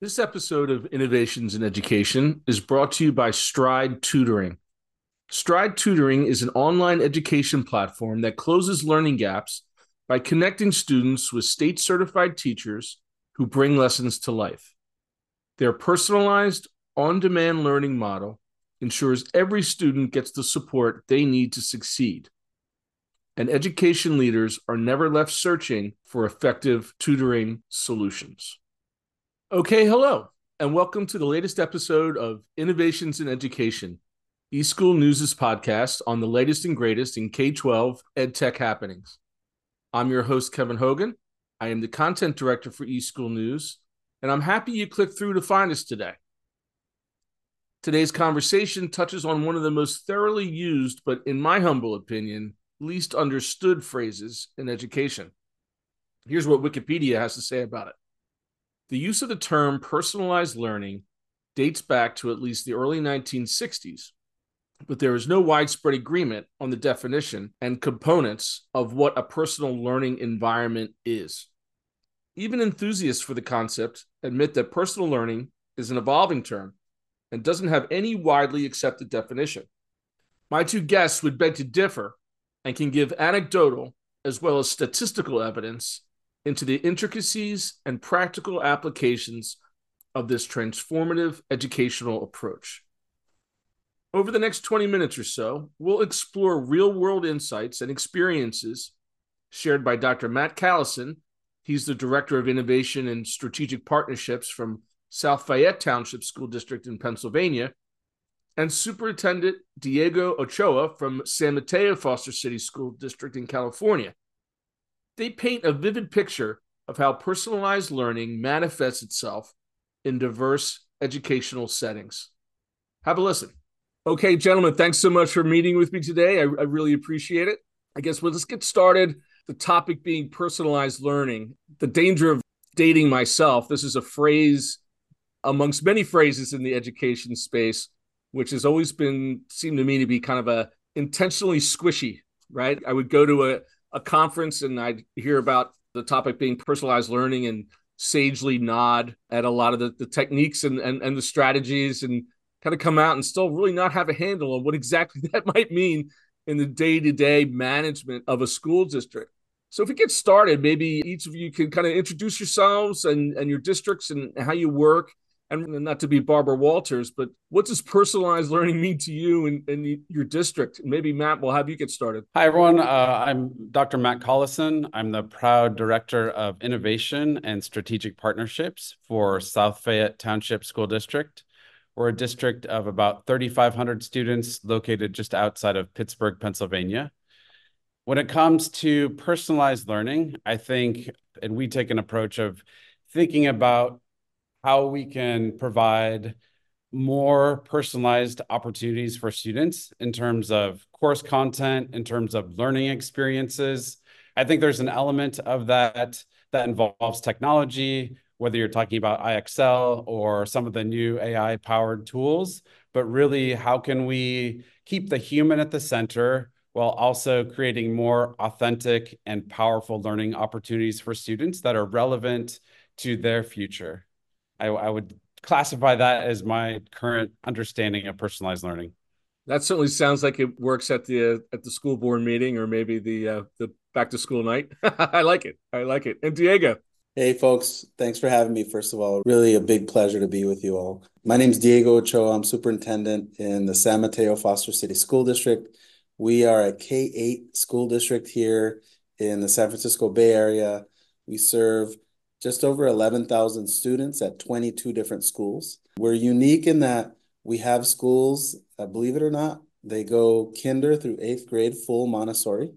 This episode of Innovations in Education is brought to you by Stride Tutoring. Stride Tutoring is an online education platform that closes learning gaps by connecting students with state certified teachers who bring lessons to life. Their personalized, on demand learning model ensures every student gets the support they need to succeed. And education leaders are never left searching for effective tutoring solutions. Okay, hello, and welcome to the latest episode of Innovations in Education, eSchool News' podcast on the latest and greatest in K-12 EdTech happenings. I'm your host, Kevin Hogan. I am the content director for eSchool News, and I'm happy you clicked through to find us today. Today's conversation touches on one of the most thoroughly used, but in my humble opinion, least understood phrases in education. Here's what Wikipedia has to say about it. The use of the term personalized learning dates back to at least the early 1960s, but there is no widespread agreement on the definition and components of what a personal learning environment is. Even enthusiasts for the concept admit that personal learning is an evolving term and doesn't have any widely accepted definition. My two guests would beg to differ and can give anecdotal as well as statistical evidence into the intricacies and practical applications of this transformative educational approach. Over the next 20 minutes or so, we'll explore real-world insights and experiences shared by Dr. Matt Callison. He's the Director of Innovation and Strategic Partnerships from South Fayette Township School District in Pennsylvania, and Superintendent Diego Ochoa from San Mateo Foster City School District in California. They paint a vivid picture of how personalized learning manifests itself in diverse educational settings. Have a listen. Okay, gentlemen, thanks so much for meeting with me today. I really appreciate it. I guess let's get started. The topic being personalized learning. The danger of dating myself. This is a phrase amongst many phrases in the education space, which has always seemed to me to be kind of a intentionally squishy, right? I would go to a conference and I'd hear about the topic being personalized learning and sagely nod at a lot of the techniques and the strategies and kind of come out and still really not have a handle on what exactly that might mean in the day-to-day management of a school district. So if we get started, maybe each of you can kind of introduce yourselves and your districts and how you work. And not to be Barbara Walters, but what does personalized learning mean to you and your district? Maybe Matt, we'll have you get started. Hi, everyone. I'm Dr. Matt Collison. I'm the proud Director of Innovation and Strategic Partnerships for South Fayette Township School District. We're a district of about 3,500 students located just outside of Pittsburgh, Pennsylvania. When it comes to personalized learning, I think, and we take an approach of thinking about how we can provide more personalized opportunities for students in terms of course content, in terms of learning experiences. I think there's an element of that involves technology, whether you're talking about IXL or some of the new AI-powered tools, but really, how can we keep the human at the center while also creating more authentic and powerful learning opportunities for students that are relevant to their future? I would classify that as my current understanding of personalized learning. That certainly sounds like it works at the school board meeting or maybe the back to school night. I like it. I like it. And Diego. Hey folks, thanks for having me. First of all, really a big pleasure to be with you all. My name is Diego Ochoa. I'm superintendent in the San Mateo Foster City School District. We are a K-8 school district here in the San Francisco Bay Area. We serve just over 11,000 students at 22 different schools. We're unique in that we have schools, believe it or not, they go kinder through 8th grade, full Montessori.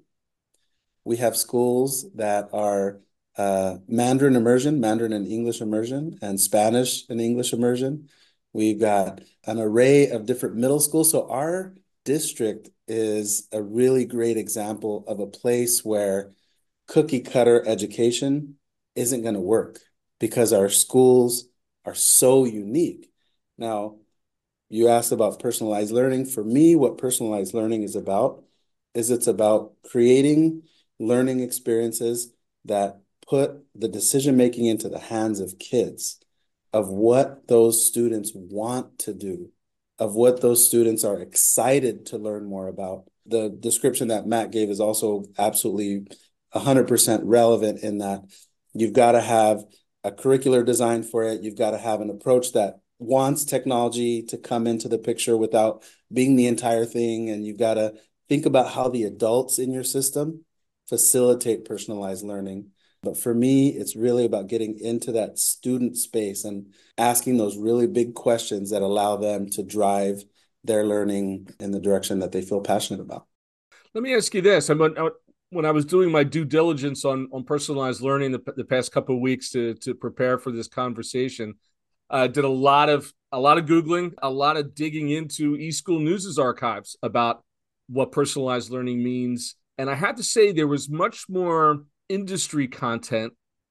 We have schools that are Mandarin immersion, Mandarin and English immersion, and Spanish and English immersion. We've got an array of different middle schools. So our district is a really great example of a place where cookie cutter education isn't going to work because our schools are so unique. Now, you asked about personalized learning. For me, what personalized learning is about is it's about creating learning experiences that put the decision-making into the hands of kids. of what those students want to do, of what those students are excited to learn more about. The description that Matt gave is also absolutely 100% relevant in that you've got to have a curricular design for it. You've got to have an approach that wants technology to come into the picture without being the entire thing. And you've got to think about how the adults in your system facilitate personalized learning. But for me, it's really about getting into that student space and asking those really big questions that allow them to drive their learning in the direction that they feel passionate about. Let me ask you this. When I was doing my due diligence on personalized learning the past couple of weeks to prepare for this conversation, did a lot of Googling, a lot of digging into eSchool News' archives about what personalized learning means. And I have to say there was much more industry content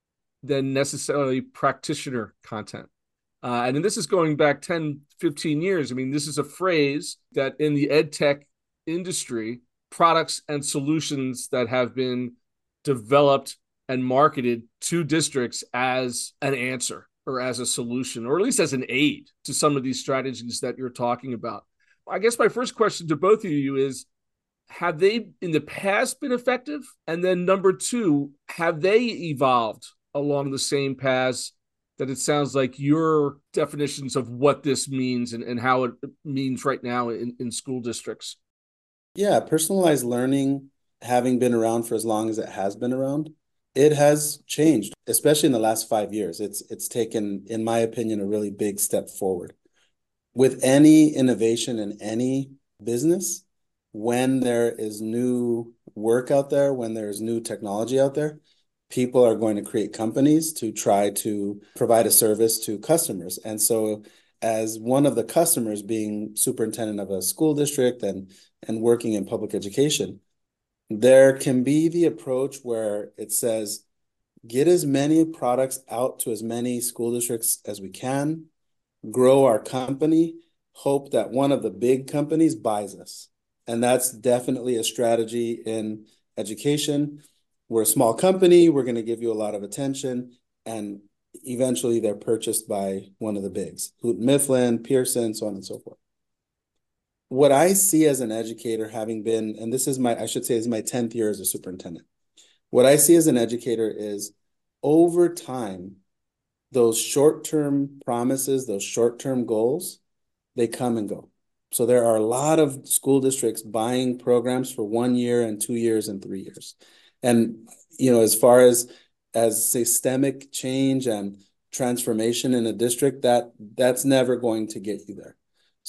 than necessarily practitioner content. And then this is going back 10, 15 years. I mean, this is a phrase that in the ed tech industry, products and solutions that have been developed and marketed to districts as an answer or as a solution, or at least as an aid to some of these strategies that you're talking about. I guess my first question to both of you is, have they in the past been effective? And then number two, have they evolved along the same paths that it sounds like your definitions of what this means and how it means right now in school districts? Yeah, personalized learning, having been around for as long as it has been around, it has changed, especially in the last 5 years. It's taken, in my opinion, a really big step forward. With any innovation in any business, when there is new work out there, when there's new technology out there, people are going to create companies to try to provide a service to customers. And so as one of the customers being superintendent of a school district and working in public education, there can be the approach where it says, get as many products out to as many school districts as we can, grow our company, hope that one of the big companies buys us. And that's definitely a strategy in education. We're a small company, we're going to give you a lot of attention, and eventually they're purchased by one of the bigs, Houghton Mifflin, Pearson, so on and so forth. What I see as an educator, having been, and this is my 10th year as a superintendent. What I see as an educator is over time, those short-term promises, those short-term goals, they come and go. So there are a lot of school districts buying programs for 1 year and 2 years and 3 years. And, as far as systemic change and transformation in a district, that's never going to get you there.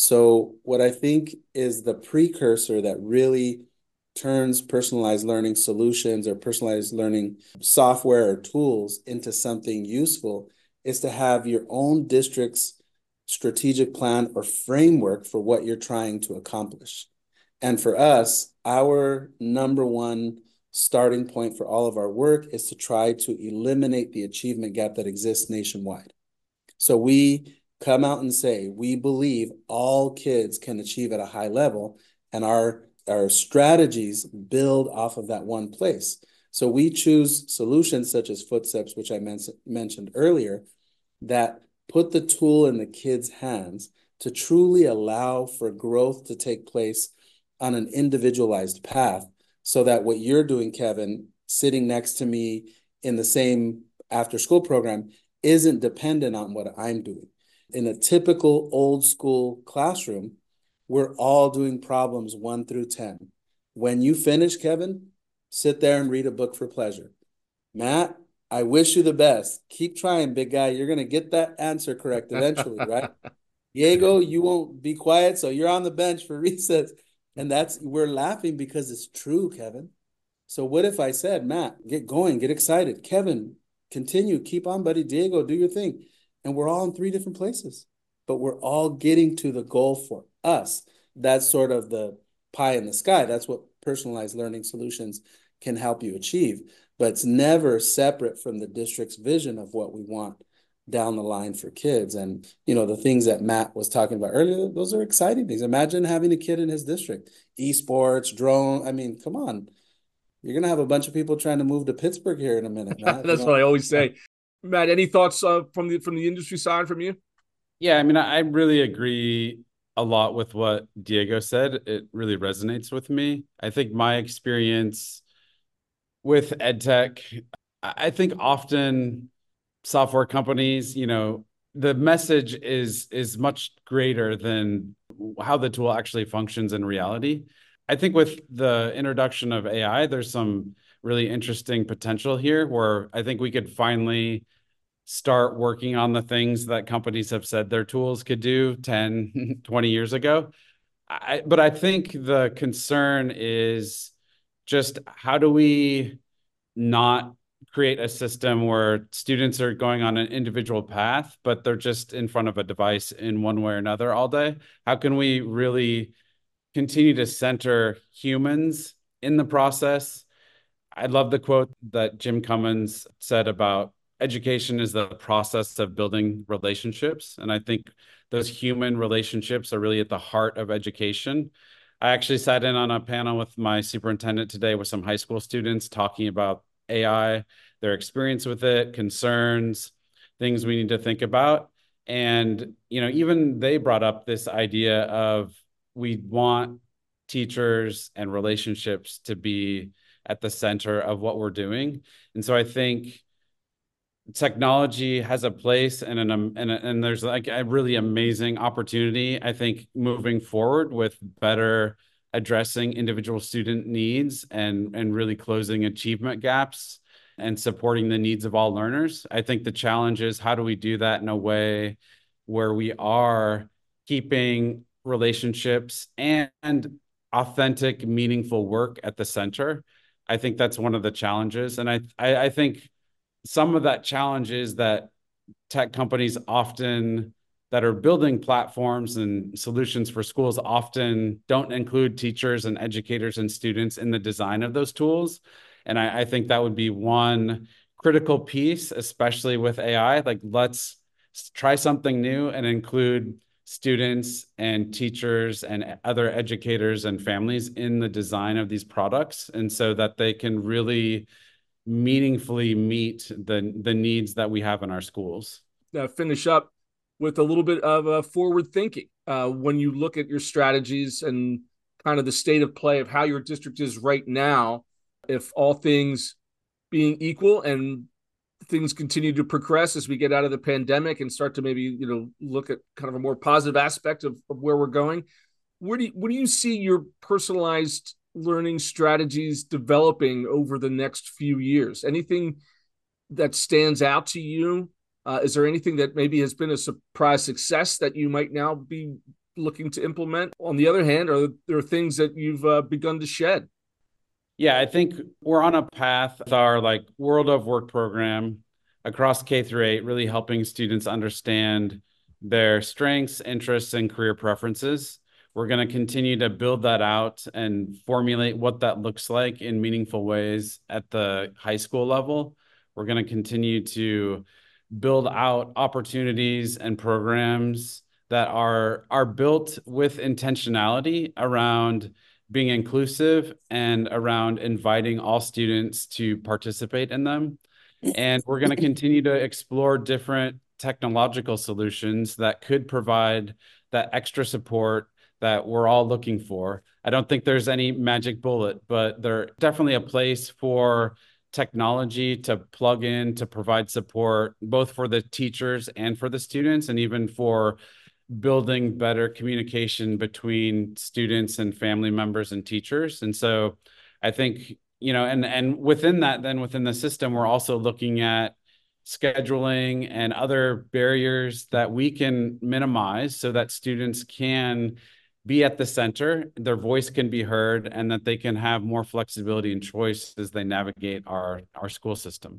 So what I think is the precursor that really turns personalized learning solutions or personalized learning software or tools into something useful is to have your own district's strategic plan or framework for what you're trying to accomplish. And for us, our number one starting point for all of our work is to try to eliminate the achievement gap that exists nationwide. So we come out and say, we believe all kids can achieve at a high level, and our strategies build off of that one place. So we choose solutions such as Footsteps, which I mentioned earlier, that put the tool in the kids' hands to truly allow for growth to take place on an individualized path, so that what you're doing, Kevin, sitting next to me in the same after-school program, isn't dependent on what I'm doing. In a typical old school classroom, we're all doing problems 1 through 10. When you finish, Kevin, sit there and read a book for pleasure. Matt, I wish you the best. Keep trying, big guy. You're going to get that answer correct eventually, right? Diego, you won't be quiet, so you're on the bench for recess. And we're laughing because it's true, Kevin. So what if I said, Matt, get going, get excited. Kevin, continue, keep on, buddy. Diego, do your thing. And we're all in 3 different places, but we're all getting to the goal for us. That's sort of the pie in the sky. That's what personalized learning solutions can help you achieve. But it's never separate from the district's vision of what we want down the line for kids. And, the things that Matt was talking about earlier, those are exciting things. Imagine having a kid in his district, esports, drone. I mean, come on. You're going to have a bunch of people trying to move to Pittsburgh here in a minute, Matt. That's what I always say. Matt, any thoughts from the industry side from you? Yeah, I mean, I really agree a lot with what Diego said. It really resonates with me. I think my experience with EdTech, I think often software companies, the message is much greater than how the tool actually functions in reality. I think with the introduction of AI, there's some really interesting potential here where I think we could finally start working on the things that companies have said their tools could do 10, 20 years ago. But I think the concern is just how do we not create a system where students are going on an individual path, but they're just in front of a device in one way or another all day? How can we really continue to center humans in the process? I love the quote that Jim Cummins said about education is the process of building relationships. And I think those human relationships are really at the heart of education. I actually sat in on a panel with my superintendent today with some high school students talking about AI, their experience with it, concerns, things we need to think about. And, even they brought up this idea of we want teachers and relationships to be at the center of what we're doing. And so I think technology has a place and there's like a really amazing opportunity, I think, moving forward with better addressing individual student needs and really closing achievement gaps and supporting the needs of all learners. I think the challenge is how do we do that in a way where we are keeping relationships and authentic, meaningful work at the center. I think that's one of the challenges. And I think some of that challenge is that tech companies often that are building platforms and solutions for schools often don't include teachers and educators and students in the design of those tools. And I think that would be one critical piece, especially with AI. Like, let's try something new and include students and teachers and other educators and families in the design of these products, and so that they can really meaningfully meet the needs that we have in our schools. Finish up with a little bit of forward thinking. When you look at your strategies and kind of the state of play of how your district is right now, if all things being equal and things continue to progress as we get out of the pandemic and start to maybe look at kind of a more positive aspect of where we're going, what do you see your personalized learning strategies developing over the next few years? Anything that stands out to you? Is there anything that maybe has been a surprise success that you might now be looking to implement? On the other hand, are there things that you've begun to shed? Yeah, I think we're on a path with our World of Work program across K through 8, really helping students understand their strengths, interests, and career preferences. We're going to continue to build that out and formulate what that looks like in meaningful ways at the high school level. We're going to continue to build out opportunities and programs that are built with intentionality around being inclusive and around inviting all students to participate in them. And we're going to continue to explore different technological solutions that could provide that extra support that we're all looking for. I don't think there's any magic bullet, but there's definitely a place for technology to plug in to provide support, both for the teachers and for the students, and even for building better communication between students and family members and teachers. And so I think, and within that, then within the system, we're also looking at scheduling and other barriers that we can minimize so that students can be at the center, their voice can be heard, and that they can have more flexibility and choice as they navigate our school system.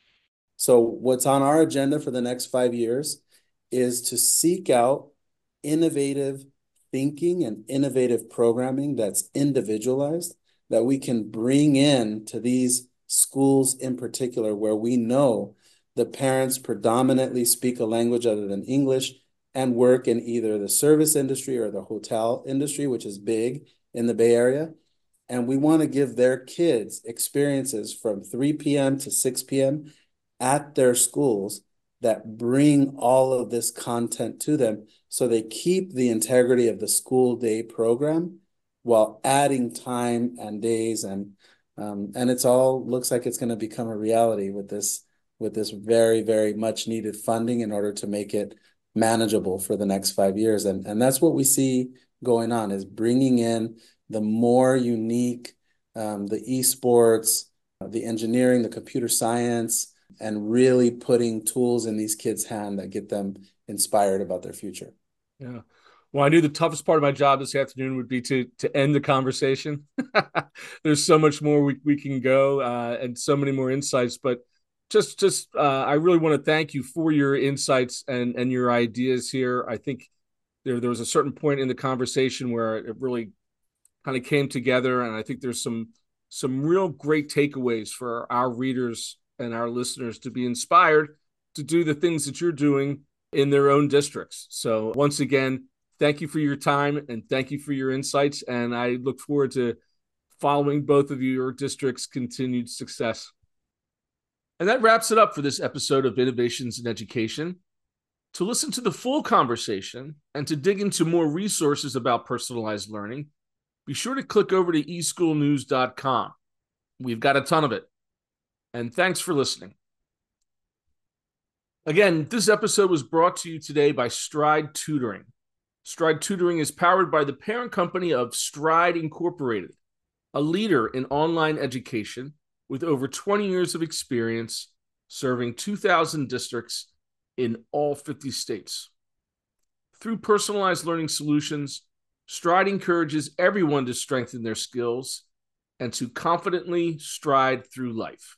So what's on our agenda for the next 5 years is to seek out innovative thinking and innovative programming that's individualized that we can bring in to these schools in particular, where we know the parents predominantly speak a language other than English and work in either the service industry or the hotel industry, which is big in the Bay Area. And we want to give their kids experiences from 3 p.m. to 6 p.m. at their schools that bring all of this content to them so they keep the integrity of the school day program while adding time and days and it's all looks like it's going to become a reality with this very, very much needed funding in order to make it manageable for the next 5 years. And that's what we see going on, is bringing in the more unique, the esports, the engineering, the computer science, and really putting tools in these kids' hand that get them inspired about their future. Yeah. Well, I knew the toughest part of my job this afternoon would be to end the conversation. There's so much more we can go and so many more insights, but I really want to thank you for your insights and your ideas here. I think there was a certain point in the conversation where it really kind of came together, and I think there's some real great takeaways for our readers and our listeners to be inspired to do the things that you're doing in their own districts. So once again, thank you for your time and thank you for your insights. And I look forward to following both of your districts' continued success. And that wraps it up for this episode of Innovations in Education. To listen to the full conversation and to dig into more resources about personalized learning, be sure to click over to eSchoolNews.com. We've got a ton of it. And thanks for listening. Again, this episode was brought to you today by Stride Tutoring. Stride Tutoring is powered by the parent company of Stride Incorporated, a leader in online education with over 20 years of experience serving 2,000 districts in all 50 states. Through personalized learning solutions, Stride encourages everyone to strengthen their skills and to confidently stride through life.